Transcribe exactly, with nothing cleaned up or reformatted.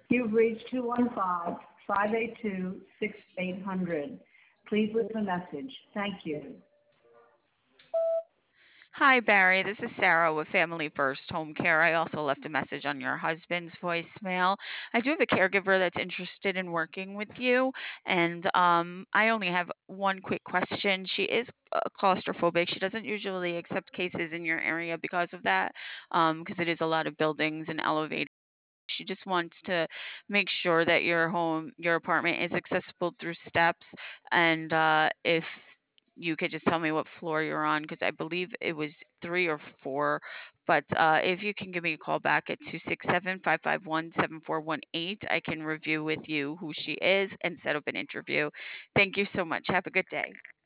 You've reached two one five, five eight two, six eight zero zero. Please leave a message. Thank you. Hi, Barry. This is Sarah with Family First Home Care. I also left a message on your husband's voicemail. I do have a caregiver that's interested in working with you, and um, I only have one quick question. She is uh, claustrophobic. She doesn't usually accept cases in your area because of that, um, because it is a lot of buildings and elevators. She just wants to make sure that your home, your apartment is accessible through steps. And uh, if you could just tell me what floor you're on, because I believe it was three or four. But uh, if you can give me a call back at two six seven, five five one, seven four one eight, I can review with you who she is and set up an interview. Thank you so much. Have a good day.